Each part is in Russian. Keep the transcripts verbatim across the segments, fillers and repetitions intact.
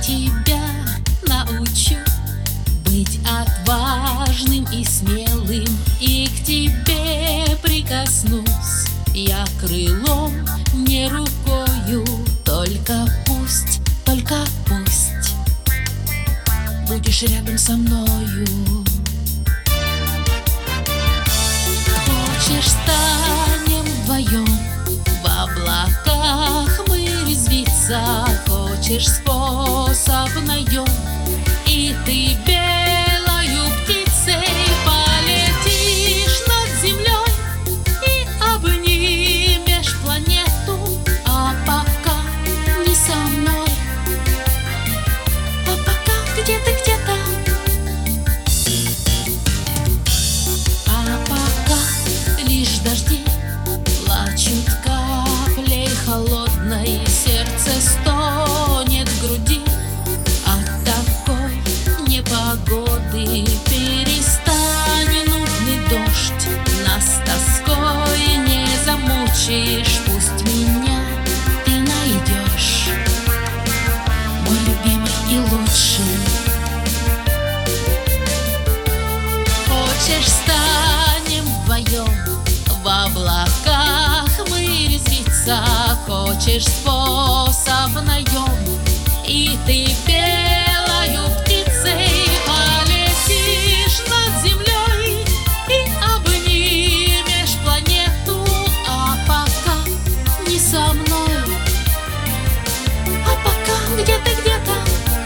тебя научу быть отважным и смелым, и к тебе прикоснусь я крылом, не рукою. Только пусть, только пусть будешь рядом со мною. Хочешь, станем вдвоем в облаках мы резвиться, хочешь, способ найдем, и ты белою птицей полетишь над землей и обнимешь планету. А пока не со мной, а пока где ты где-то, а пока лишь дожди плачут каплей холодной, сердце стонет в груди от такой непогоды. Перестань, нудный дождь, нас тоской не замучаешь, пусть меня ты найдешь, мой любимый и лучший. Хочешь, станем вдвоем в облаках мы резвиться, хочешь, способ найдем, и ты белою птицей полетишь над землей и обнимешь планету. А пока не со мной, а пока где ты где-то,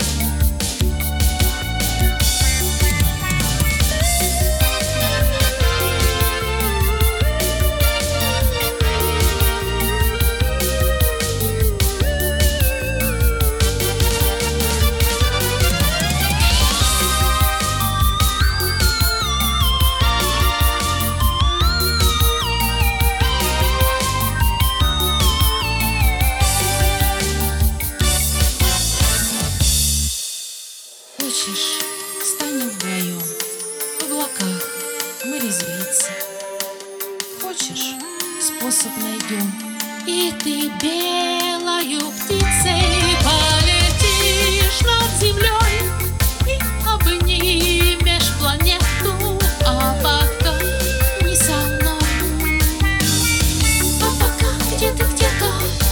хочешь, станем вдвоем в облаках мы резвиться, хочешь, способ найдем, и ты белою птицей полетишь над землей и обнимешь планету. А пока не со мной, а пока где ты где-то,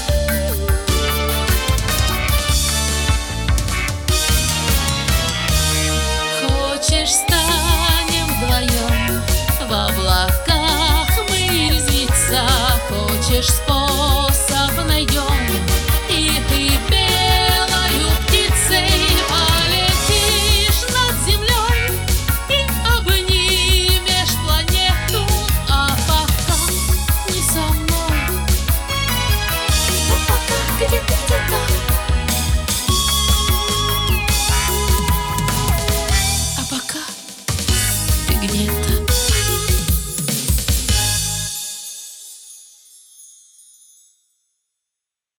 хочешь, станем вдвоем в облаках мы резвиться, хочешь, способ